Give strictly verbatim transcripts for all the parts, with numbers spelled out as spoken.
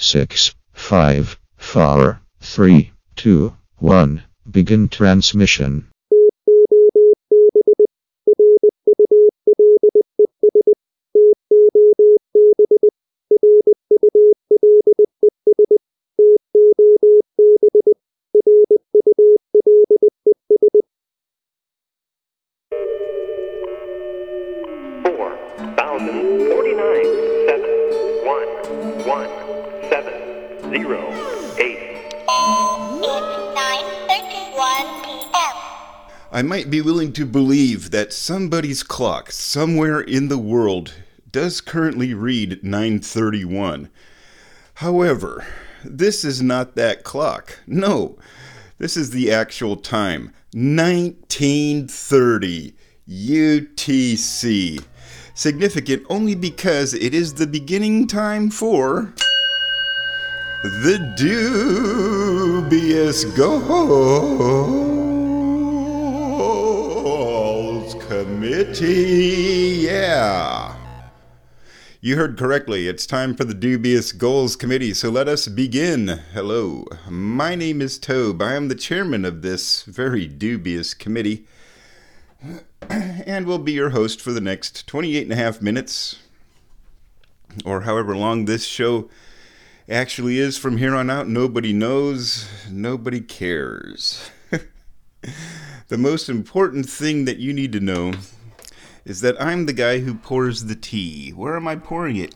six, five, four, three, two, one. Begin transmission. Four thousand forty-nine seven one one seven zero eight. It's nine thirty-one p.m. I might be willing to believe that somebody's clock somewhere in the world does currently read nine thirty-one. However, this is not that clock. No, this is the actual time. nineteen thirty U T C. Significant only because it is the beginning time for the Dubious Goals Committee. Yeah. You heard correctly. It's time for the Dubious Goals Committee, so let us begin. Hello, my name is Tobe. I am the chairman of this very dubious committee, and will be your host for the next twenty-eight and a half minutes, or however long this show actually is from here on out. Nobody knows, nobody cares. The most important thing that you need to know is that I'm the guy who pours the tea. Where am I pouring it?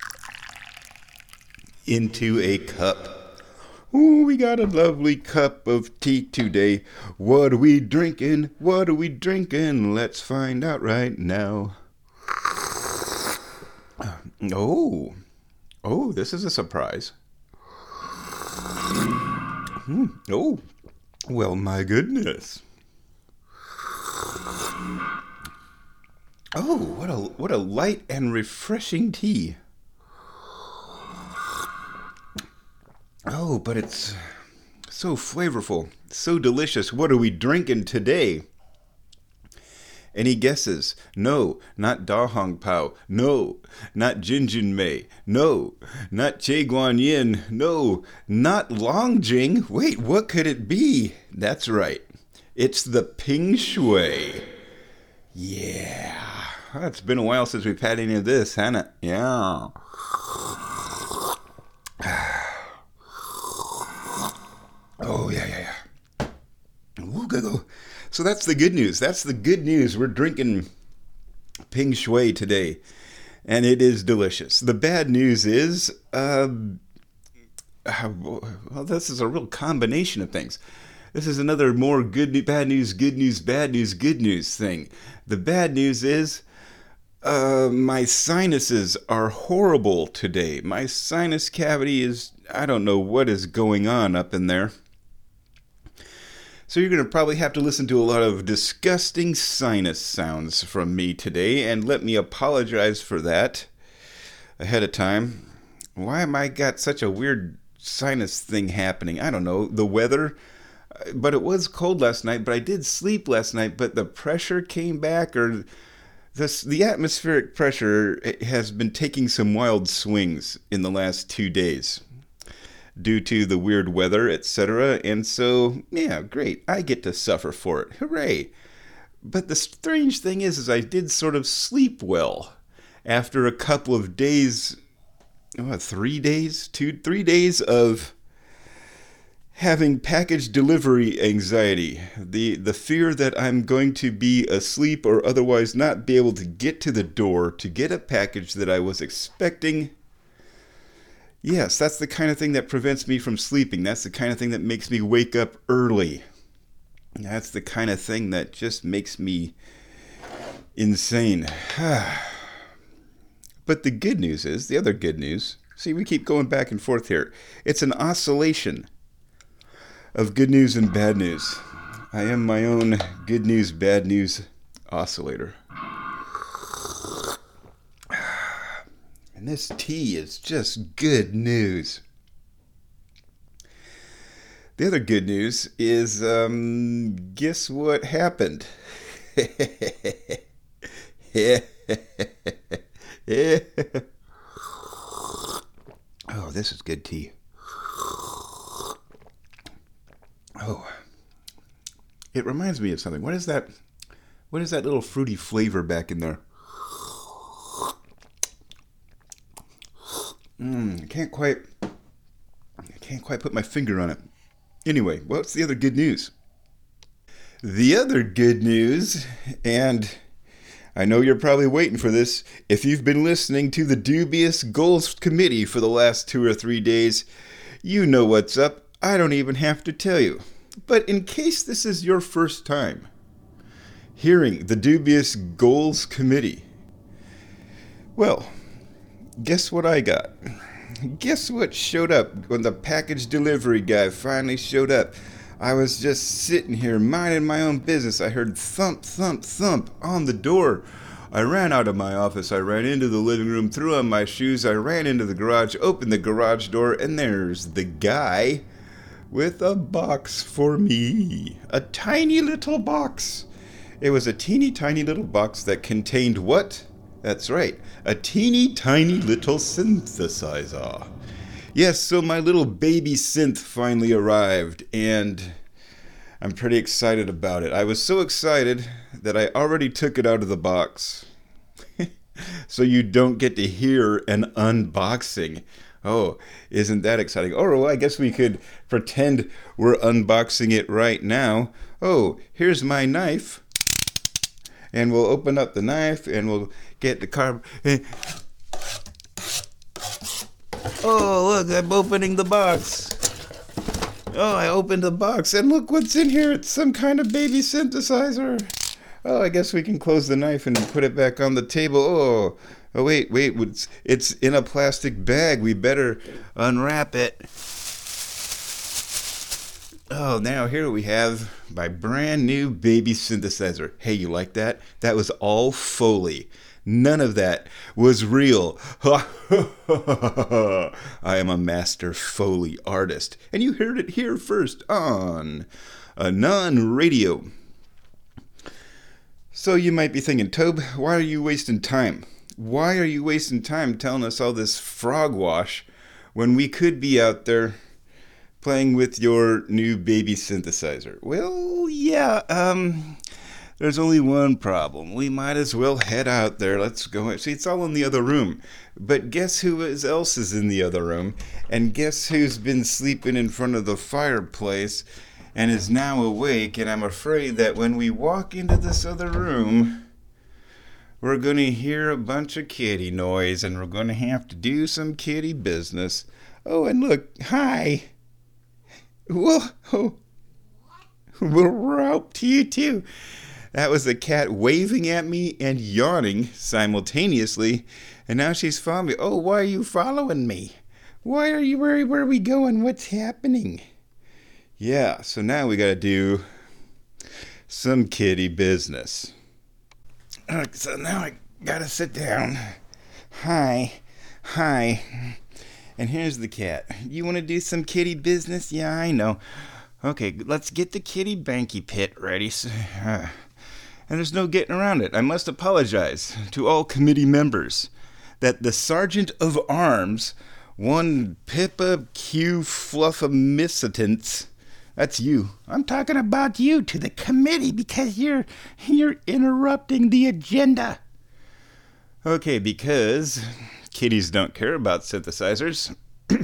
Into a cup. Ooh, we got a lovely cup of tea today. What are we drinking? What are we drinking? Let's find out right now. Oh, oh, this is a surprise. Hmm. Oh, well, my goodness. Oh, what a what a light and refreshing tea. Oh, but it's so flavorful, so delicious. What are we drinking today? Any guesses? No, not Da Hong Pao. No, not Jin Jin Mei. No, not Che Guan Yin. No, not Long Jing. Wait, what could it be? That's right. It's the Ping Shui. Yeah. It's been a while since we've had any of this, hasn't it? Yeah. Oh, yeah, yeah, yeah. Ooh, go, go. So that's the good news. That's the good news. We're drinking Ping Shui today, and it is delicious. The bad news is, uh, well, this is a real combination of things. This is another more good, bad news, good news, bad news, good news thing. The bad news is, uh, my sinuses are horrible today. My sinus cavity is, I don't know what is going on up in there. So you're going to probably have to listen to a lot of disgusting sinus sounds from me today, and let me apologize for that ahead of time. Why am I got such a weird sinus thing happening? I don't know. The weather, but it was cold last night, but I did sleep last night, but the pressure came back, or this, the atmospheric pressure has been taking some wild swings in the last two days. Due to the weird weather, et cetera. And so, yeah, great. I get to suffer for it. Hooray. But the strange thing is, is I did sort of sleep well after a couple of days, what, three days? Two, three days of having package delivery anxiety. The, the fear that I'm going to be asleep or otherwise not be able to get to the door to get a package that I was expecting. Yes, that's the kind of thing that prevents me from sleeping. That's the kind of thing that makes me wake up early. That's the kind of thing that just makes me insane. But the good news is, the other good news, see, we keep going back and forth here. It's an oscillation of good news and bad news. I am my own good news, bad news oscillator. And this tea is just good news. The other good news is, um, guess what happened? Oh, this is good tea. Oh, it reminds me of something. What is that? What is that little fruity flavor back in there? Mmm, I can't quite, I can't quite put my finger on it. Anyway, what's the other good news? The other good news, and I know you're probably waiting for this. If you've been listening to the Dubious Goals Committee for the last two or three days, you know what's up. I don't even have to tell you. But in case this is your first time hearing the Dubious Goals Committee, well, guess what I got? Guess what showed up when the package delivery guy finally showed up? I was just sitting here minding my own business. I heard thump, thump, thump on the door. I ran out of my office. I ran into the living room, threw on my shoes. I ran into the garage, opened the garage door, and there's the guy with a box for me. A tiny little box. It was a teeny tiny little box that contained what? That's right, a teeny tiny little synthesizer. Yes, so my little baby synth finally arrived, and I'm pretty excited about it. I was so excited that I already took it out of the box. So you don't get to hear an unboxing. Oh, isn't that exciting? Oh, well, I guess we could pretend we're unboxing it right now. Oh, here's my knife. And we'll open up the knife and we'll get the carb. Oh, look, I'm opening the box. Oh, I opened the box and look what's in here. It's some kind of baby synthesizer. Oh, I guess we can close the knife and put it back on the table. Oh, oh wait, wait. It's, it's in a plastic bag. We better unwrap it. Oh, now here we have my brand new baby synthesizer. Hey, you like that? That was all Foley. None of that was real. I am a master Foley artist. And you heard it here first on Anon Radio. So you might be thinking, Tobe, why are you wasting time? Why are you wasting time telling us all this frog wash when we could be out there playing with your new baby synthesizer? Well, yeah, um, there's only one problem. We might as well head out there. Let's go. See, it's all in the other room. But guess who else is in the other room? And guess who's been sleeping in front of the fireplace and is now awake? And I'm afraid that when we walk into this other room, we're going to hear a bunch of kitty noise, and we're going to have to do some kitty business. Oh, and look, hi. Whoa, oh, we're out to you too. That was the cat waving at me and yawning simultaneously, and now she's following me. Oh, why are you following me? Why are you, where, where are we going? What's happening? Yeah, so now we gotta do some kitty business. Uh, so now I gotta sit down. Hi, hi. And here's the cat. You want to do some kitty business? Yeah, I know. Okay, let's get the kitty banky pit ready. So, uh, and there's no getting around it. I must apologize to all committee members that the Sergeant of Arms, one Pippa Q Fluffamisitance, that's you. I'm talking about you to the committee because you're you're interrupting the agenda. Okay, because kitties don't care about synthesizers.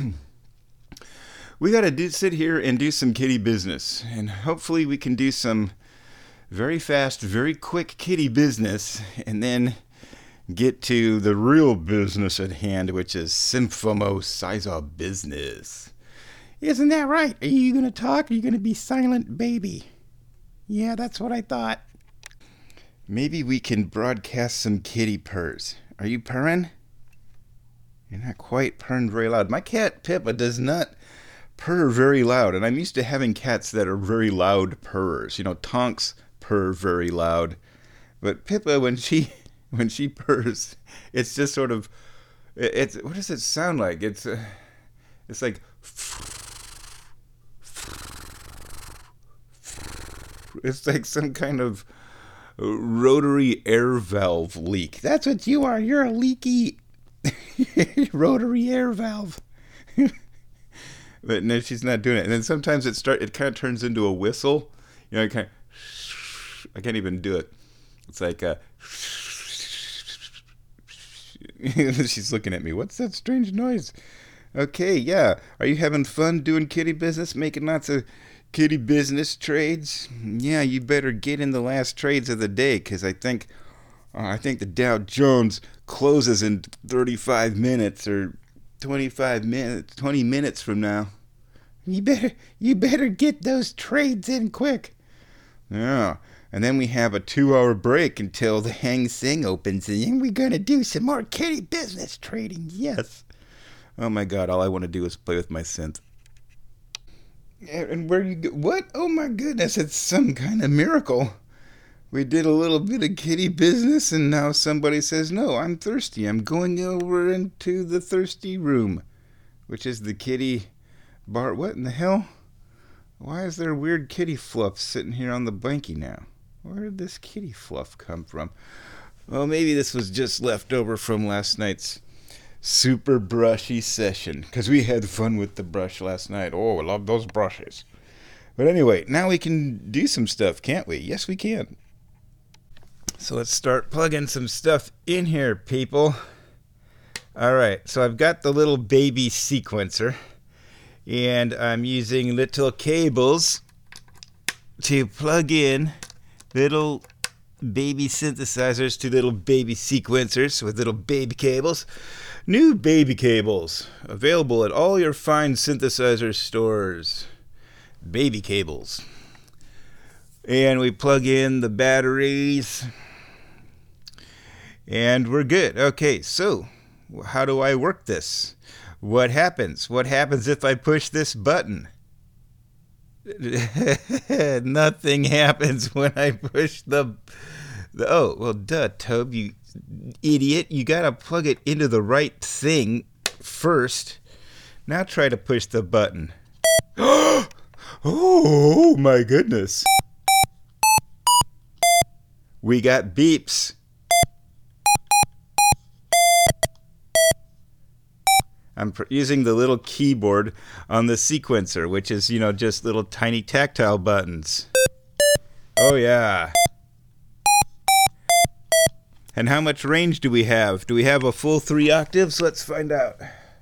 We gotta do, sit here and do some kitty business, and hopefully we can do some very fast, very quick kitty business, and then get to the real business at hand, which is symphomosizer business. Isn't that right? Are you gonna talk? Or are you gonna be silent, baby? Yeah, that's what I thought. Maybe we can broadcast some kitty purrs. Are you purring? You're not quite purring very loud. My cat, Pippa, does not purr very loud, and I'm used to having cats that are very loud purrs. You know, Tonks purr very loud, but Pippa, when she when she purrs, it's just sort of, it's, what does it sound like? It's uh, it's like, it's like some kind of rotary air valve leak. That's what you are. You're a leaky rotary air valve. But no, she's not doing it. And then sometimes it start it kind of turns into a whistle. You know, it kind of, I can't even do it. It's like uh she's looking at me. What's that strange noise? Okay, yeah. Are you having fun doing kitty business, making lots of kitty business trades? Yeah, you better get in the last trades of the day, because I think uh, I think the Dow Jones closes in thirty-five minutes or twenty-five minutes, twenty minutes from now. You better you better get those trades in quick. Yeah. And then we have a two-hour break until the Hang Seng opens, and then we're going to do some more kitty business trading. Yes. Oh, my God. All I want to do is play with my synth. And where you go? What? Oh, my goodness. It's some kind of miracle. We did a little bit of kitty business, and now somebody says, no, I'm thirsty. I'm going over into the thirsty room, which is the kitty bar. What in the hell? Why is there weird kitty fluff sitting here on the blankie now? Where did this kitty fluff come from? Well, maybe this was just left over from last night's super brushy session, because we had fun with the brush last night. Oh, I love those brushes. But anyway, now we can do some stuff, can't we? Yes, we can. So let's start plugging some stuff in here, people. All right, so I've got the little baby sequencer, and I'm using little cables to plug in little baby synthesizers to little baby sequencers with little baby cables. New baby cables available at all your fine synthesizer stores. Baby cables. And we plug in the batteries, and we're good. Okay, so how do I work this? What happens? What happens if I push this button? Nothing happens when I push the, the... Oh, well, duh, Tobe, you idiot. You gotta plug it into the right thing first. Now try to push the button. Oh, my goodness. We got beeps. I'm pr- using the little keyboard on the sequencer, which is, you know, just little tiny tactile buttons. Oh, yeah. And how much range do we have? Do we have a full three octaves? Let's find out.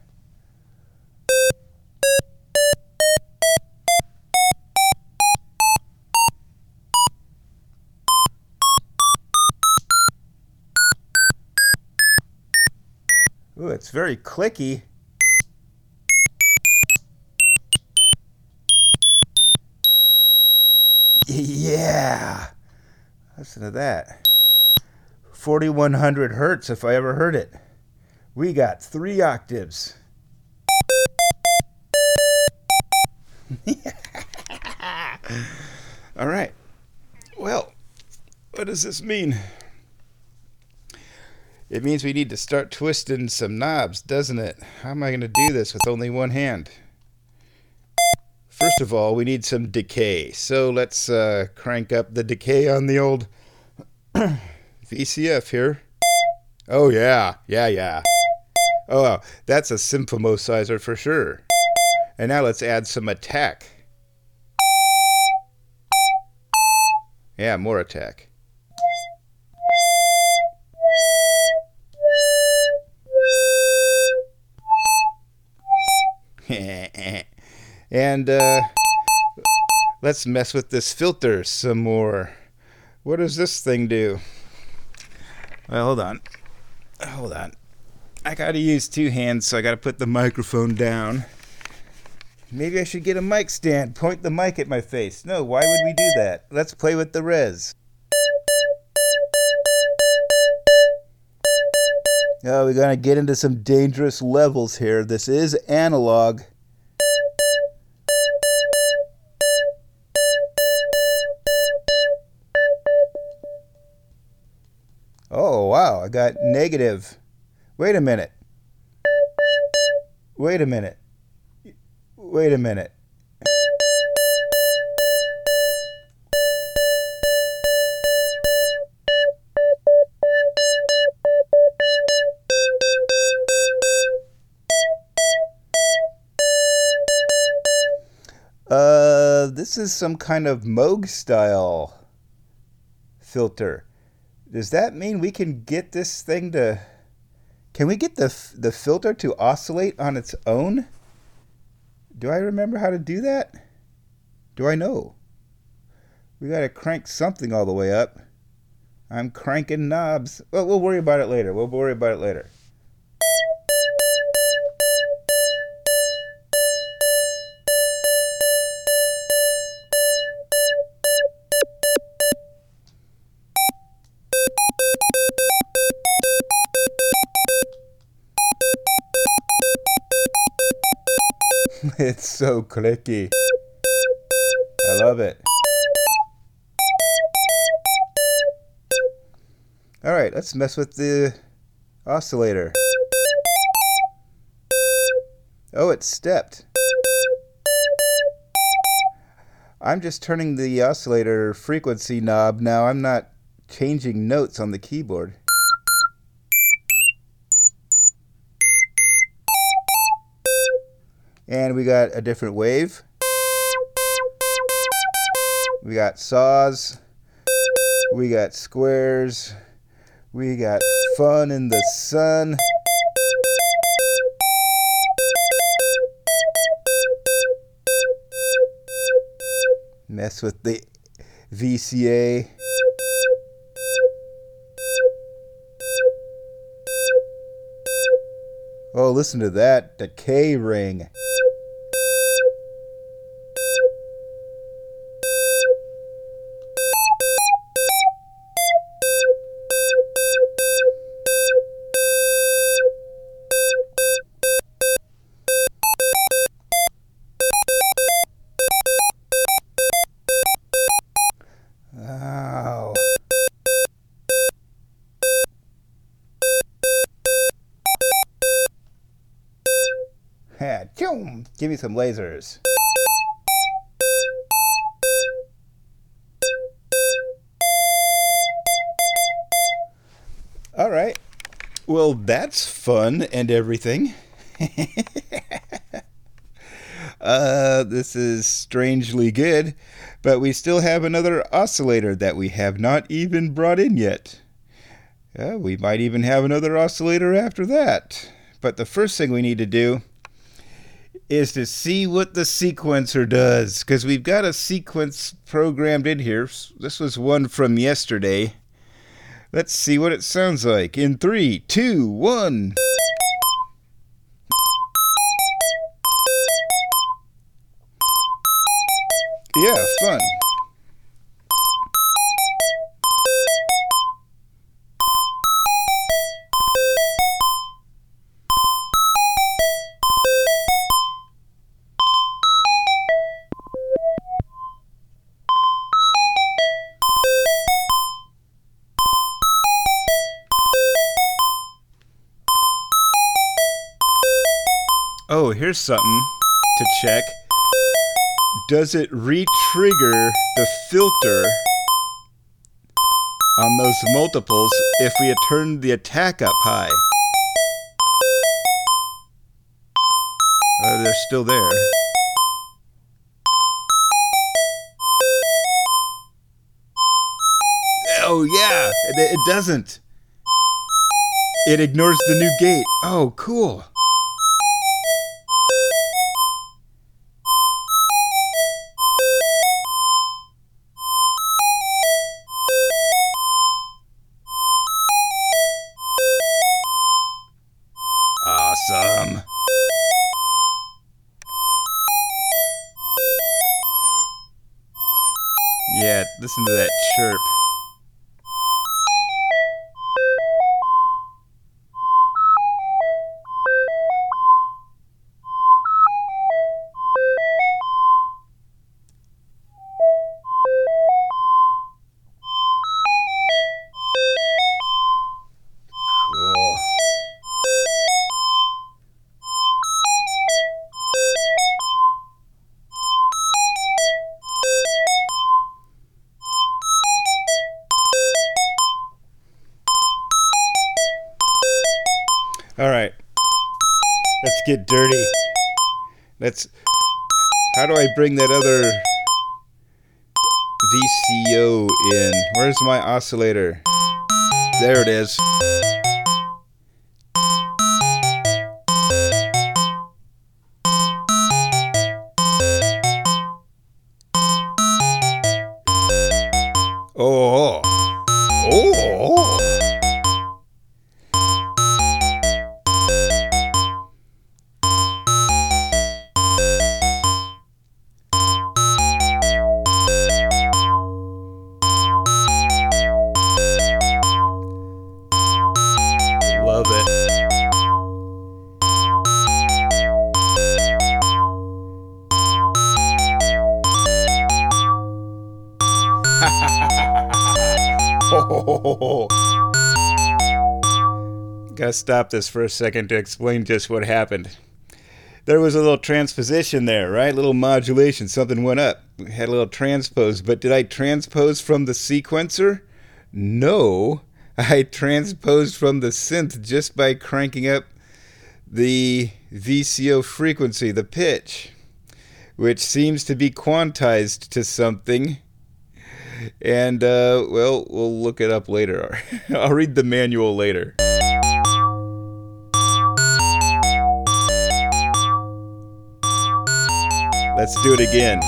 Ooh, it's very clicky. Yeah. Listen to that. forty-one hundred hertz if I ever heard it. We got three octaves. All right. Well, what does this mean? It means we need to start twisting some knobs, doesn't it? How am I going to do this with only one hand? First of all, we need some decay. So let's uh, crank up the decay on the old V C F here. Oh, yeah. Yeah, yeah. Oh, wow. That's a symphomosizer for sure. And now let's add some attack. Yeah, more attack. And uh, let's mess with this filter some more. What does this thing do? Well, hold on. Hold on. I gotta use two hands, so I gotta put the microphone down. Maybe I should get a mic stand. Point the mic at my face. No, why would we do that? Let's play with the res. Oh, we're gonna get into some dangerous levels here. This is analog. Oh, wow, I got negative. Wait a minute. Wait a minute. Wait a minute. Uh, this is some kind of Moog style filter. Does that mean we can get this thing to... Can we get the the filter to oscillate on its own? Do I remember how to do that? Do I know? We gotta crank something all the way up. I'm cranking knobs. Well, we'll worry about it later. We'll worry about it later. It's so clicky. I love it. Alright, let's mess with the oscillator. Oh, it stepped. I'm just turning the oscillator frequency knob now. I'm not changing notes on the keyboard. And we got a different wave. We got saws. We got squares. We got fun in the sun. Mess with the V C A. Oh, listen to that decay ring. Ow. Ha, choom. Give me some lasers. All right. Well, that's fun and everything. uh, this is strangely good, but we still have another oscillator that we have not even brought in yet. Uh, we might even have another oscillator after that. But the first thing we need to do is to see what the sequencer does, because we've got a sequence programmed in here. This was one from yesterday. Let's see what it sounds like in three, two, one. Yeah, fun. Oh, here's something to check. Does it re-trigger the filter on those multiples if we had turned the attack up high? Uh, they're still there. Oh yeah, it, it doesn't. It ignores the new gate. Oh, cool. Awesome. Yeah, listen to that chirp. Cool. All right, let's get dirty. Let's How do I bring that other V C O in? Where's my oscillator? There it is. Oh. Oh. Love it. Oh. Gotta stop this for a second to explain just what happened. There was a little transposition there, right? A little modulation. Something went up. We had a little transpose. But did I transpose from the sequencer? No. I transposed from the synth just by cranking up the V C O frequency, the pitch, which seems to be quantized to something. And, uh, well, we'll look it up later. I'll read the manual later. Let's do it again.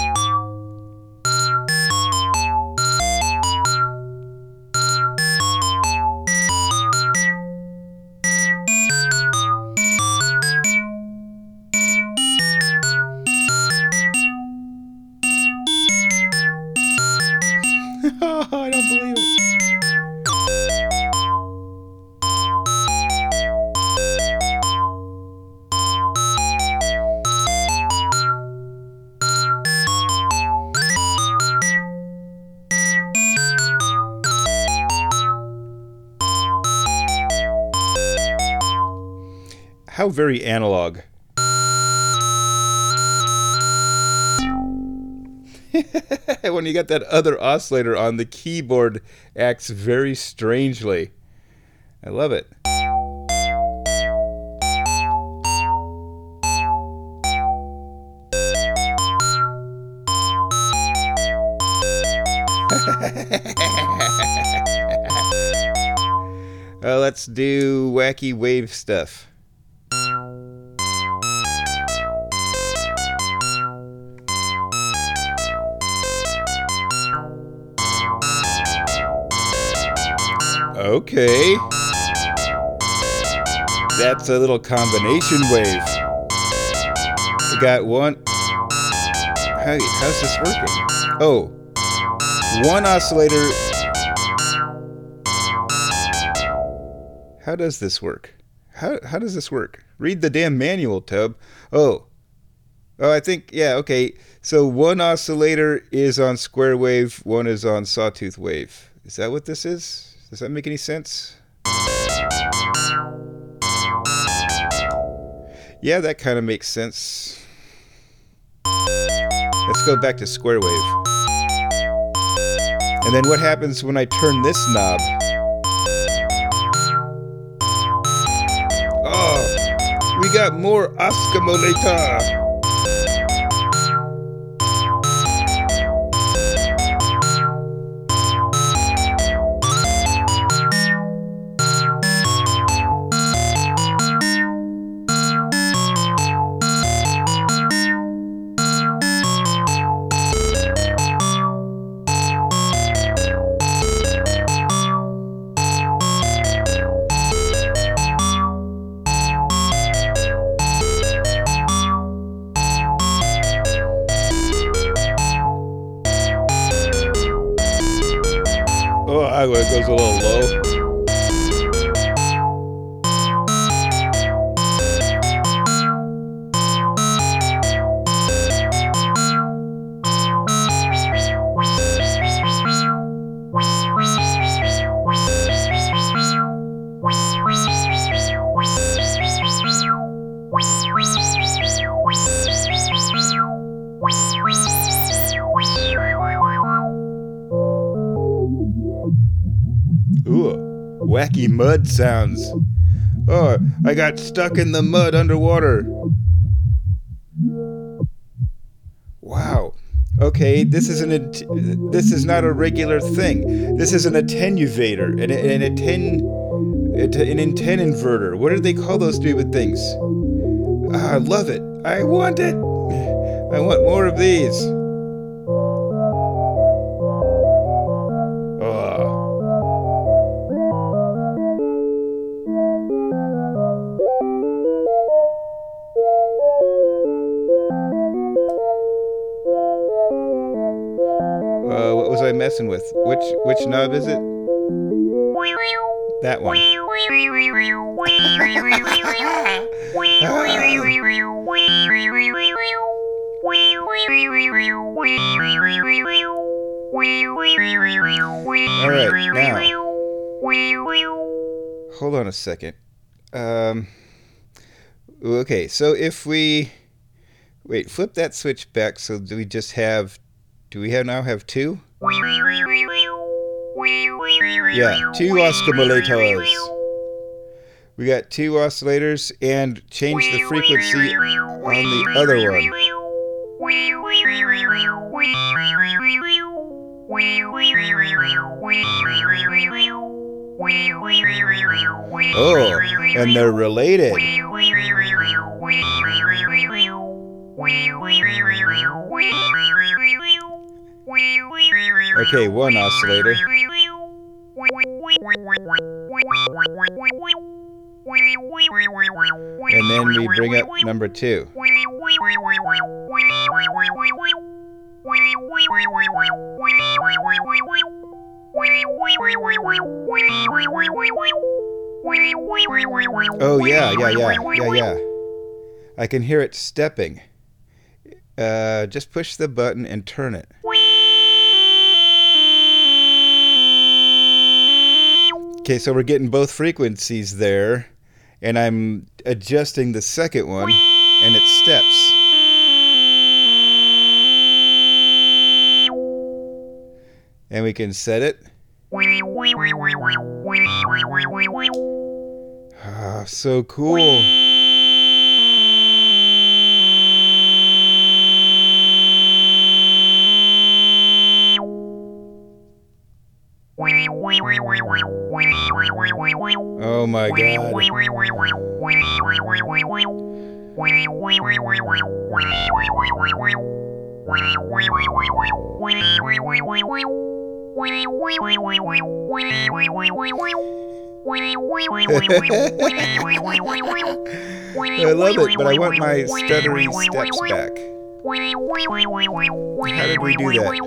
I don't believe it. How very analog. When you got that other oscillator on, the keyboard acts very strangely. I love it. uh, let's do wacky wave stuff. Okay. That's a little combination wave. We got one. How, how's this working? Oh. One oscillator. How does this work? How, how does this work? Read the damn manual, Tub. Oh. Oh, I think, yeah, okay. So one oscillator is on square wave, one is on sawtooth wave. Is that what this is? Does that make any sense? Yeah, that kind of makes sense. Let's go back to square wave. And then what happens when I turn this knob? Oh, we got more oscimolator. Oh, it goes a little low. Ooh, wacky mud sounds. Oh, I got stuck in the mud underwater. Okay, this is an att- this is not a regular thing. This is an attenuator, an an atten an antenna inverter. What do they call those stupid things? Ah, I love it. I want it. I want more of these. Oh. Uh, what was I messing with? Which which knob is it? That one. All right, now. Hold on a second. Um. Okay, so if we wait, flip that switch back. So do we just have? Do we have now have two? Yeah, two oscillators. We got two oscillators and change the frequency on the other one. Oh, and they're related. Okay, one oscillator. And then we bring up number two. Oh yeah, yeah, yeah, yeah, yeah. I can hear it stepping. Uh, just push the button and turn it. Okay, so we're getting both frequencies there, and I'm adjusting the second one, and it steps. And we can set it. Ah, so cool. Oh my god. I love it, but I want my stuttery steps back. How did we do that?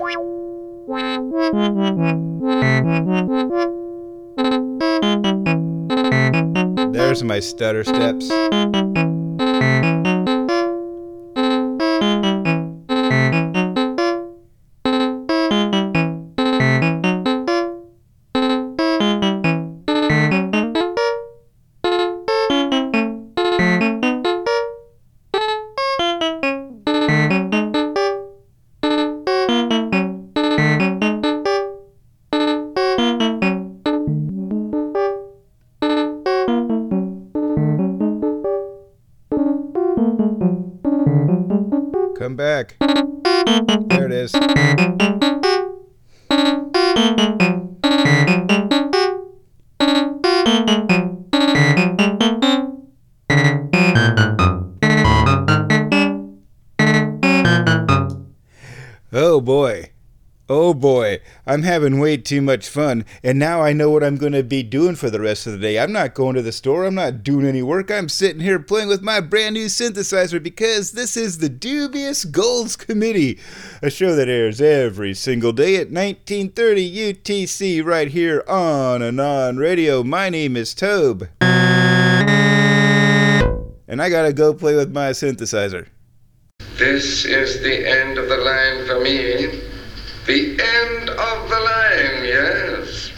There's my stutter steps. Come back. There it is. Oh boy. Oh boy, I'm having way too much fun, and now I know what I'm going to be doing for the rest of the day. I'm not going to the store, I'm not doing any work, I'm sitting here playing with my brand new synthesizer because this is the Dubious Goals Committee, a show that airs every single day at nineteen thirty U T C right here on Anon Radio. My name is Tobe, and I gotta go play with my synthesizer. This is the end of the line for me. The end of the line, yes.